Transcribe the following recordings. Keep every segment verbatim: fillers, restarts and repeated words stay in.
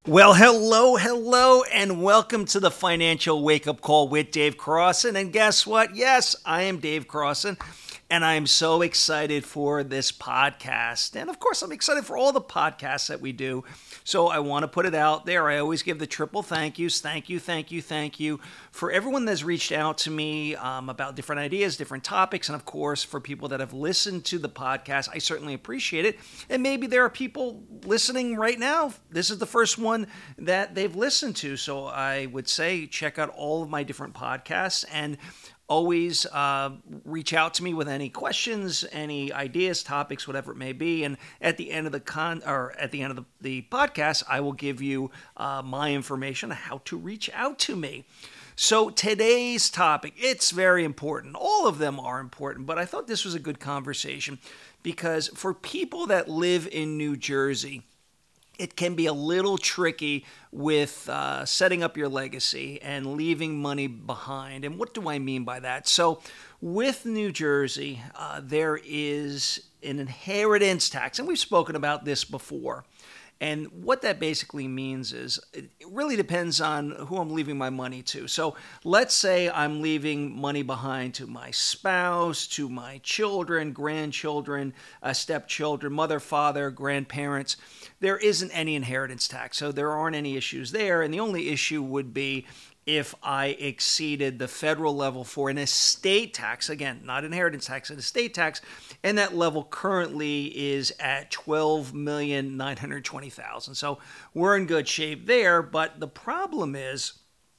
Well, hello, hello, and welcome to the Financial Wake Up Call with Dave Crossan. And guess what? Yes, I am Dave Crossan, and I am so excited for this podcast. And of course, I'm excited for all the podcasts that we do. So I want to put it out there. I always give the triple thank yous. Thank you, thank you, thank you for everyone that's reached out to me um, about different ideas, different topics. And of course, for people that have listened to the podcast, I certainly appreciate it. And maybe there are people listening right now. This is the first one that they've listened to. So I would say check out all of my different podcasts and always uh, reach out to me with any questions, any ideas, topics, whatever it may be. And at the end of the con or at the end of the, the podcast, I will give you uh, my information on how to reach out to me. So today's topic, it's very important. All of them are important, but I thought this was a good conversation because for people that live in New Jersey, it can be a little tricky with uh, setting up your legacy and leaving money behind. And what do I mean by that? So with New Jersey, uh, there is an inheritance tax, and we've spoken about this before. And what that basically means is it really depends on who I'm leaving my money to. So let's say I'm leaving money behind to my spouse, to my children, grandchildren, uh, stepchildren, mother, father, grandparents. There isn't any inheritance tax, so there aren't any issues there. And the only issue would be if I exceeded the federal level for an estate tax, again, not inheritance tax, an estate tax, and that level currently is at twelve million nine hundred twenty thousand dollars. So we're in good shape there, but the problem is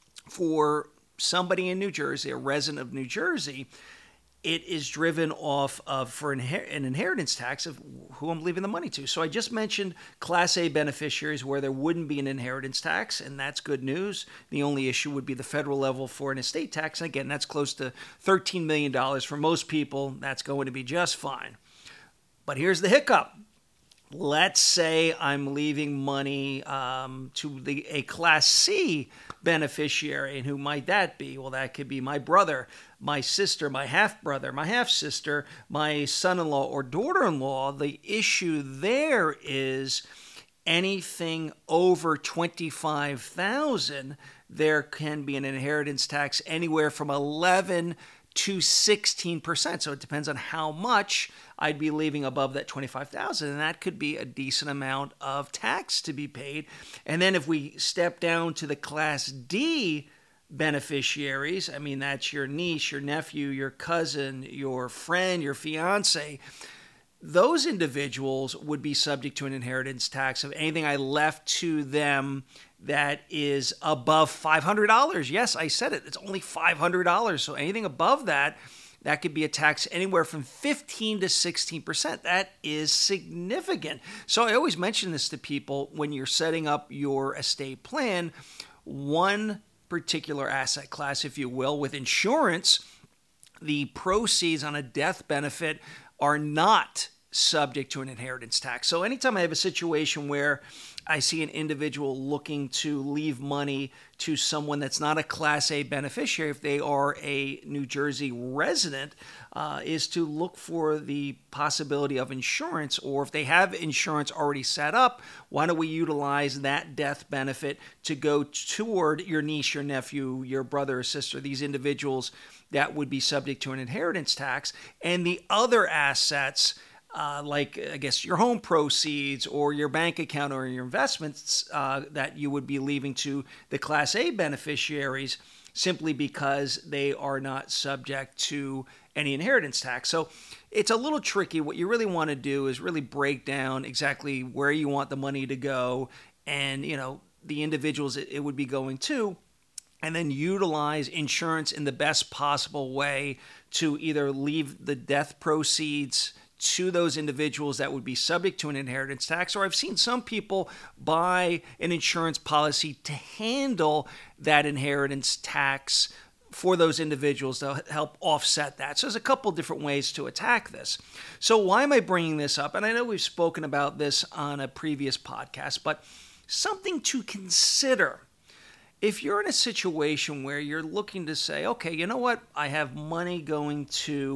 for somebody in New Jersey, a resident of New Jersey, it is driven off of for an inheritance tax of who I'm leaving the money to. So I just mentioned Class A beneficiaries where there wouldn't be an inheritance tax, and that's good news. The only issue would be the federal level for an estate tax. And again, that's close to thirteen million dollars. For most people, that's going to be just fine. But here's the hiccup. Let's say I'm leaving money um, to the a Class C beneficiary, and who might that be? Well, that could be my brother, my sister, my half-brother, my half-sister, my son-in-law or daughter-in-law. The issue there is anything over twenty-five thousand dollars, there can be an inheritance tax anywhere from eleven to sixteen percent. So it depends on how much I'd be leaving above that twenty-five thousand, and that could be a decent amount of tax to be paid. And then if we step down to the Class D beneficiaries, I mean, that's your niece, your nephew, your cousin, your friend, your fiance, those individuals would be subject to an inheritance tax of anything I left to them that is above five hundred dollars. Yes, I said it. It's only five hundred dollars. So anything above that, that could be a tax anywhere from fifteen to sixteen percent. That is significant. So I always mention this to people when you're setting up your estate plan. One particular asset class, if you will, with insurance, the proceeds on a death benefit are not subject to an inheritance tax. So anytime I have a situation where I see an individual looking to leave money to someone that's not a Class A beneficiary, if they are a New Jersey resident, uh, is to look for the possibility of insurance, or if they have insurance already set up, why don't we utilize that death benefit to go toward your niece, your nephew, your brother or sister, these individuals that would be subject to an inheritance tax, and the other assets, Uh, like, I guess, your home proceeds or your bank account or your investments uh, that you would be leaving to the Class A beneficiaries simply because they are not subject to any inheritance tax. So it's a little tricky. What you really want to do is really break down exactly where you want the money to go and, you know, the individuals it, it would be going to, and then utilize insurance in the best possible way to either leave the death proceeds to those individuals that would be subject to an inheritance tax, or I've seen some people buy an insurance policy to handle that inheritance tax for those individuals to help offset that. So there's a couple different ways to attack this. So why am I bringing this up? And I know we've spoken about this on a previous podcast, but something to consider. If you're in a situation where you're looking to say, okay, you know what, I have money going to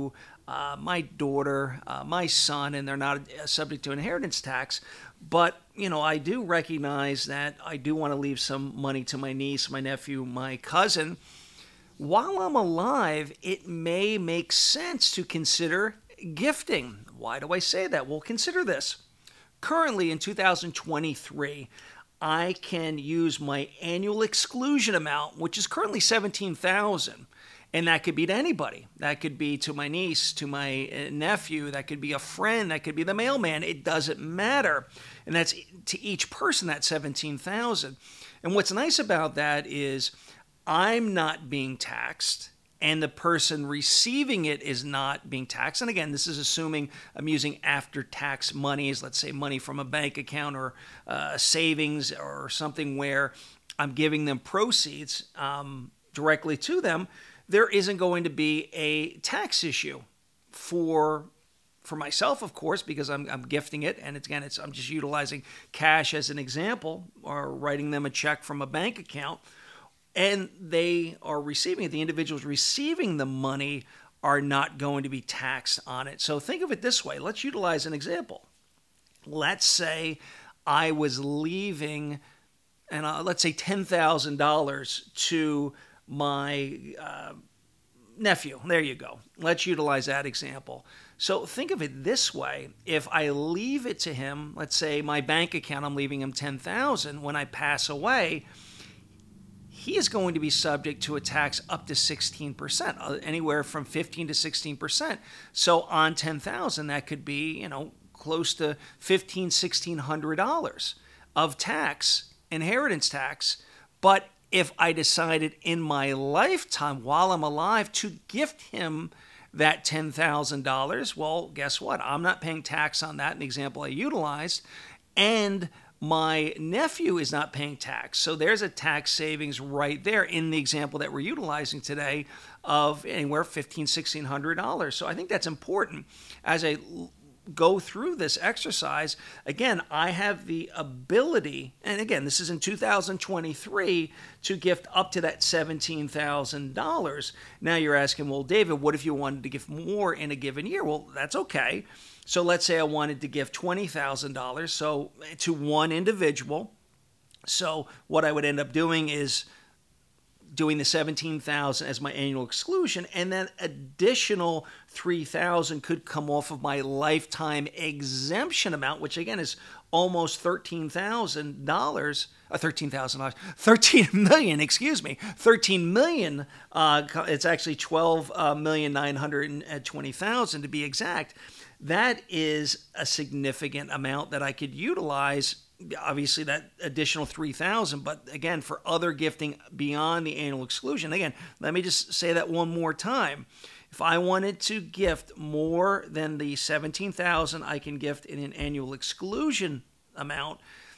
uh, my daughter, uh, my son, and they're not uh, subject to inheritance tax. But, you know, I do recognize that I do want to leave some money to my niece, my nephew, my cousin. While I'm alive, it may make sense to consider gifting. Why do I say that? Well, consider this. Currently, in two thousand twenty-three, I can use my annual exclusion amount, which is currently seventeen thousand dollars. And that could be to anybody. That could be to my niece, to my nephew. That could be a friend. That could be the mailman. It doesn't matter. And that's to each person, that seventeen thousand dollars. And what's nice about that is I'm not being taxed, and the person receiving it is not being taxed. And again, this is assuming I'm using after-tax monies, let's say money from a bank account or uh, savings or something where I'm giving them proceeds um, directly to them. There isn't going to be a tax issue for for myself, of course, because I'm, I'm gifting it. And it's, again, it's, I'm just utilizing cash as an example or writing them a check from a bank account. And they are receiving it. The individuals receiving the money are not going to be taxed on it. So think of it this way. Let's utilize an example. Let's say I was leaving, and uh, let's say ten thousand dollars to my uh, nephew. There you go. Let's utilize that example. So think of it this way. If I leave it to him, let's say my bank account, I'm leaving him ten thousand dollars. When I pass away, he is going to be subject to a tax up to sixteen percent, anywhere from fifteen to sixteen percent. So on ten thousand dollars, that could be, you know, close to fifteen hundred dollars, sixteen hundred dollars of tax, inheritance tax. But if I decided in my lifetime, while I'm alive, to gift him that ten thousand dollars, well, guess what? I'm not paying tax on that in the example I utilized. And my nephew is not paying tax. So there's a tax savings right there in the example that we're utilizing today of anywhere fifteen hundred dollars, sixteen hundred dollars. So I think that's important as I go through this exercise. Again, I have the ability, and again, this is in two thousand twenty-three, to gift up to that seventeen thousand dollars. Now you're asking, well, David, what if you wanted to gift more in a given year? Well, that's okay. So let's say I wanted to give twenty thousand dollars so to one individual. So what I would end up doing is doing the seventeen thousand dollars as my annual exclusion, and then additional three thousand dollars could come off of my lifetime exemption amount, which again is almost thirteen thousand dollars, uh, thirteen thousand dollars, thirteen million, excuse me, thirteen million. Uh, it's actually twelve million nine hundred twenty thousand to be exact. That is a significant amount that I could utilize. Obviously, that additional three thousand dollars, but again, for other gifting beyond the annual exclusion. Again, let me just say that one more time. If I wanted to gift more than the seventeen thousand dollars I can gift in an annual exclusion amount,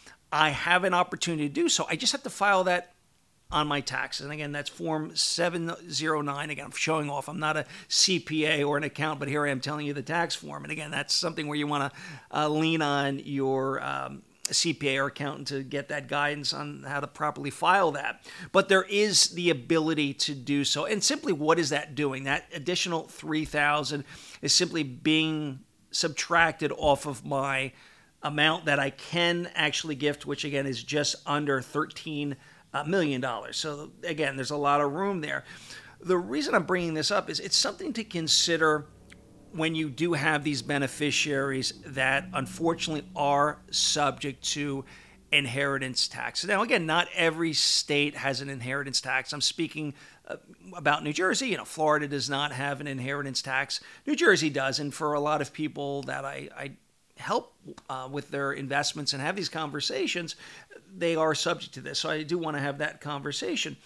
I have an opportunity to do so. I just have to file that on my taxes. And again, that's Form seven oh nine. Again, I'm showing off. I'm not a C P A or an accountant, but here I am telling you the tax form. And again, that's something where you want to uh, lean on your um, C P A or accountant to get that guidance on how to properly file that. But there is the ability to do so. And simply, what is that doing? That additional three thousand dollars is simply being subtracted off of my amount that I can actually gift, which again is just under thirteen million dollars. So again, there's a lot of room there. The reason I'm bringing this up is it's something to consider when you do have these beneficiaries that unfortunately are subject to inheritance tax. Now, again, not every state has an inheritance tax. I'm speaking uh, about New Jersey. You know, Florida does not have an inheritance tax. New Jersey does. And for a lot of people that I, I help uh, with their investments and have these conversations, they are subject to this. So I do want to have that conversation.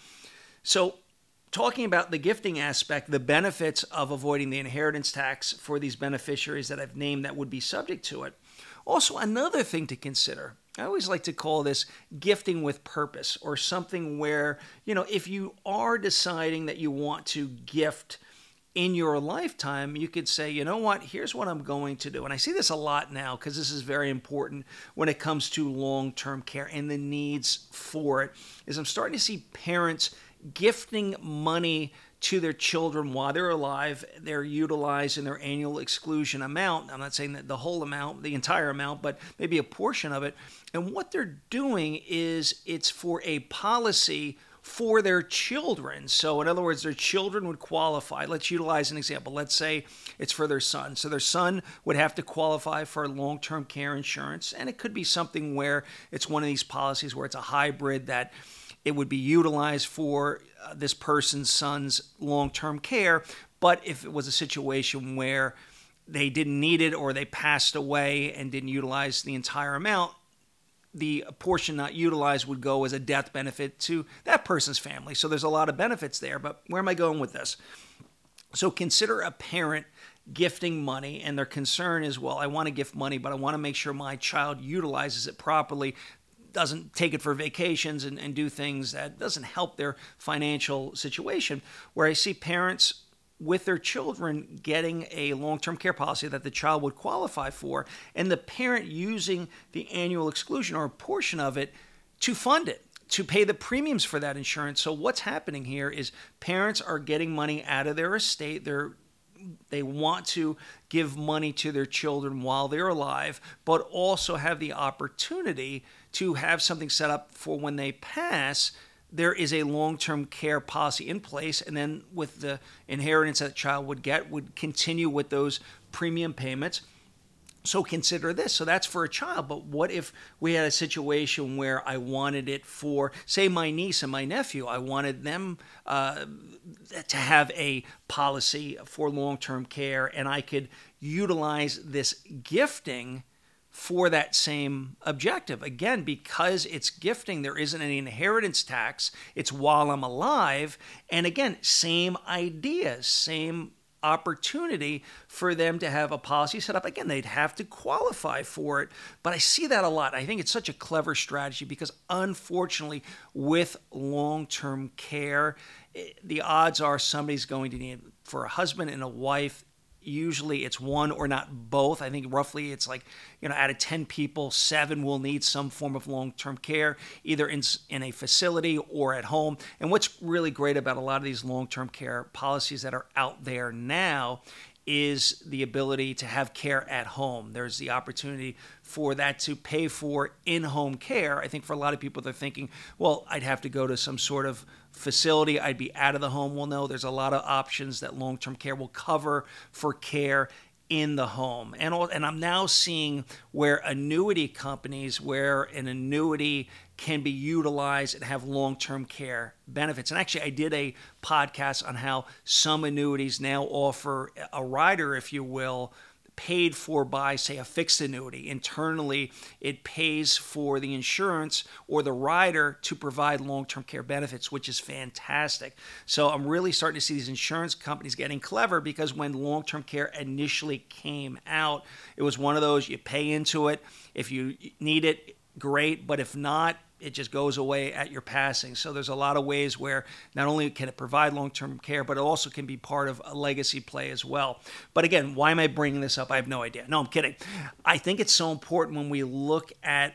So talking about the gifting aspect, the benefits of avoiding the inheritance tax for these beneficiaries that I've named that would be subject to it. Also, another thing to consider, I always like to call this gifting with purpose, or something where, you know, if you are deciding that you want to gift in your lifetime, you could say, you know what, here's what I'm going to do. And I see this a lot now because this is very important when it comes to long-term care and the needs for it, is I'm starting to see parents gifting money to their children while they're alive. They're utilizing their annual exclusion amount. I'm not saying that the whole amount, the entire amount, but maybe a portion of it. And what they're doing is it's for a policy for their children. So in other words, their children would qualify. Let's utilize an example. Let's say it's for their son. So their son would have to qualify for long-term care insurance. And it could be something where it's one of these policies where it's a hybrid that it would be utilized for uh, this person's son's long-term care. But if it was a situation where they didn't need it or they passed away and didn't utilize the entire amount, the portion not utilized would go as a death benefit to that person's family. So there's a lot of benefits there. But where am I going with this? So consider a parent gifting money, and their concern is, well, I want to gift money, but I want to make sure my child utilizes it properly, doesn't take it for vacations and, and do things that doesn't help their financial situation. Where I see parents with their children getting a long-term care policy that the child would qualify for, and the parent using the annual exclusion or a portion of it to fund it, to pay the premiums for that insurance. So what's happening here is parents are getting money out of their estate. They're They want to give money to their children while they're alive, but also have the opportunity to have something set up for when they pass. There is a long-term care policy in place, and then with the inheritance that the child would get, would continue with those premium payments. So consider this. So that's for a child. But what if we had a situation where I wanted it for, say, my niece and my nephew? I wanted them uh, to have a policy for long-term care, and I could utilize this gifting for that same objective. Again, because it's gifting, there isn't any inheritance tax. It's while I'm alive. And again, same ideas, same opportunity for them to have a policy set up. Again, they'd have to qualify for it, but I see that a lot. I think it's such a clever strategy because unfortunately with long-term care, the odds are somebody's going to need, for a husband and a wife, usually it's one or not both. I think roughly it's like, you know, out of ten people, seven will need some form of long-term care, either in, in a facility or at home. And what's really great about a lot of these long-term care policies that are out there now is the ability to have care at home. There's the opportunity for that to pay for in-home care. I think for a lot of people, they're thinking, well, I'd have to go to some sort of facility. I'd be out of the home. Well, no, there's a lot of options that long-term care will cover for care in the home. And, and I'm now seeing where annuity companies, where an annuity can be utilized and have long-term care benefits. And actually, I did a podcast on how some annuities now offer a rider, if you will, paid for by, say, a fixed annuity. Internally, it pays for the insurance or the rider to provide long-term care benefits, which is fantastic. So I'm really starting to see these insurance companies getting clever, because when long-term care initially came out, it was one of those, you pay into it. If you need it, great. But if not, it just goes away at your passing. So there's a lot of ways where not only can it provide long-term care, but it also can be part of a legacy play as well. But again, why am I bringing this up? I have no idea. No, I'm kidding. I think it's so important when we look at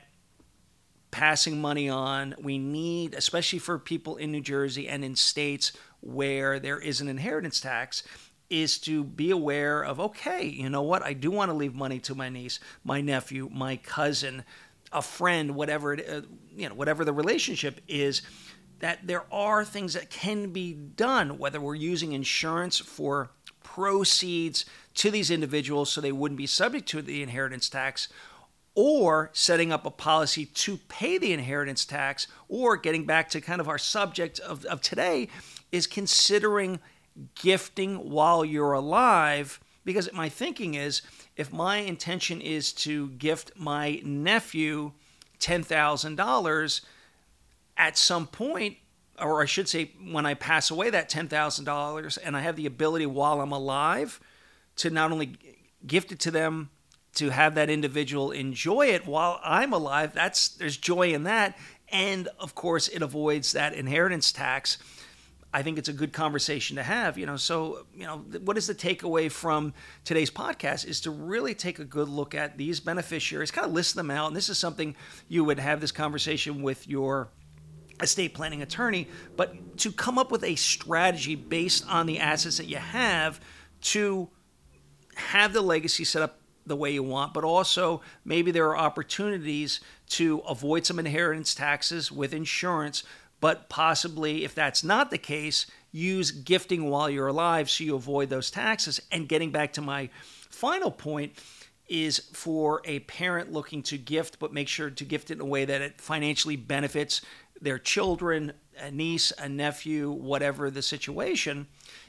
passing money on. We need, especially for people in New Jersey and in states where there is an inheritance tax, is to be aware of, okay, you know what? I do want to leave money to my niece, my nephew, my cousin, a friend, whatever it, uh, you know, whatever the relationship is, that there are things that can be done, whether we're using insurance for proceeds to these individuals so they wouldn't be subject to the inheritance tax, or setting up a policy to pay the inheritance tax, or getting back to kind of our subject of, of today, is considering gifting while you're alive. Because my thinking is, if my intention is to gift my nephew ten thousand dollars, at some point, or I should say when I pass away, that ten thousand dollars, and I have the ability while I'm alive to not only gift it to them, to have that individual enjoy it while I'm alive, that's there's joy in that. And of course, it avoids that inheritance tax. I think it's a good conversation to have, you know. So, you know, what is the takeaway from today's podcast is to really take a good look at these beneficiaries, kind of list them out. And this is something you would have this conversation with your estate planning attorney, but to come up with a strategy based on the assets that you have to have the legacy set up the way you want, but also maybe there are opportunities to avoid some inheritance taxes with insurance, but possibly, if that's not the case, use gifting while you're alive so you avoid those taxes. And getting back to my final point is for a parent looking to gift, but make sure to gift it in a way that it financially benefits their children, a niece, a nephew, whatever the situation,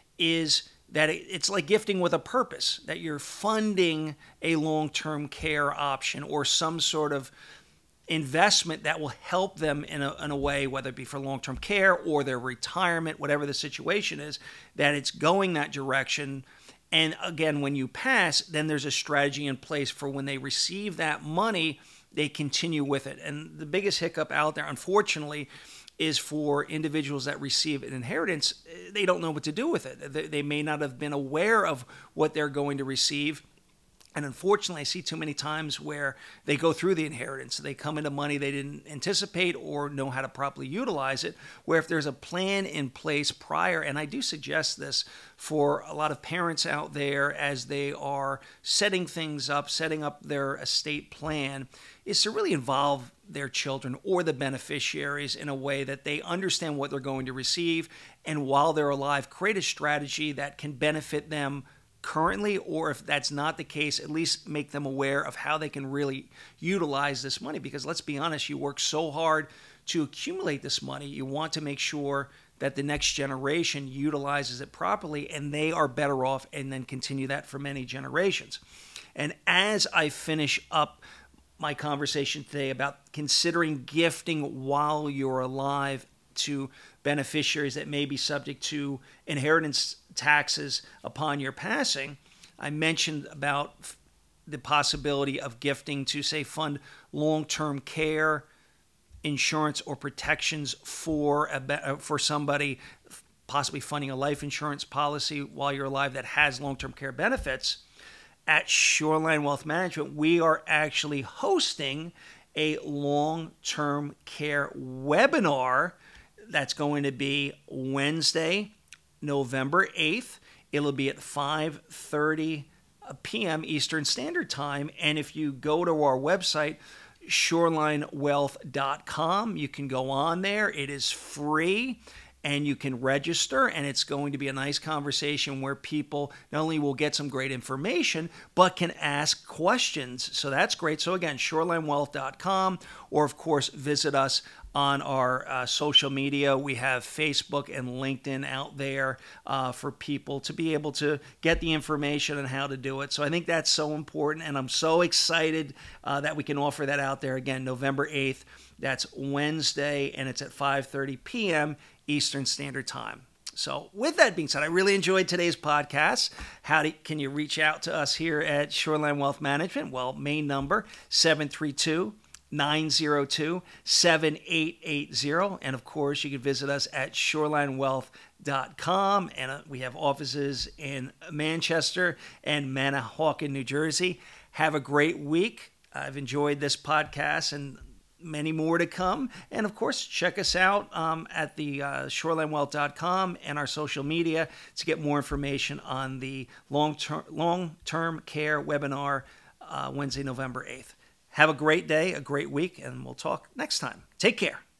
is that it's like gifting with a purpose, that you're funding a long-term care option or some sort of investment that will help them in a, in a way, whether it be for long-term care or their retirement, whatever the situation is, that it's going that direction. And again, when you pass, then there's a strategy in place for when they receive that money, they continue with it. And the biggest hiccup out there, unfortunately, is for individuals that receive an inheritance. They don't know what to do with it. They may not have been aware of what they're going to receive. And unfortunately, I see too many times where they go through the inheritance. They come into money they didn't anticipate or know how to properly utilize it, where if there's a plan in place prior, and I do suggest this for a lot of parents out there as they are setting things up, setting up their estate plan, is to really involve their children or the beneficiaries in a way that they understand what they're going to receive, and while they're alive, create a strategy that can benefit them currently, or if that's not the case, at least make them aware of how they can really utilize this money. Because let's be honest, you work so hard to accumulate this money, you want to make sure that the next generation utilizes it properly and they are better off, and then continue that for many generations. And as I finish up my conversation today about considering gifting while you're alive to beneficiaries that may be subject to inheritance taxes upon your passing, I mentioned about the possibility of gifting to, say, fund long-term care, insurance, or protections for a, for somebody, possibly funding a life insurance policy while you're alive that has long-term care benefits. At Shoreline Wealth Management, we are actually hosting a long-term care webinar that's going to be Wednesday, November eighth. It'll be at five thirty p.m. Eastern Standard Time. And if you go to our website, shoreline wealth dot com, you can go on there. It is free, and you can register, and it's going to be a nice conversation where people not only will get some great information, but can ask questions. So that's great. So again, shoreline wealth dot com, or of course, visit us on our uh, social media. We have Facebook and LinkedIn out there uh, for people to be able to get the information on how to do it. So I think that's so important, and I'm so excited uh, that we can offer that out there. Again, November eighth, that's Wednesday, and it's at five thirty p.m. Eastern Standard Time. So with that being said, I really enjoyed today's podcast. How do, can you reach out to us here at Shoreline Wealth Management? Well, main number, seven three two, nine zero two, seven eight eight zero. And of course, you can visit us at shoreline wealth dot com. And uh, we have offices in Manchester and Manahawkin, New Jersey. Have a great week. I've enjoyed this podcast, and many more to come. And of course, check us out um, at the uh, shoreline wealth dot com and our social media to get more information on the long-term long-term care webinar uh, Wednesday, November eighth. Have a great day, a great week, and we'll talk next time. Take care.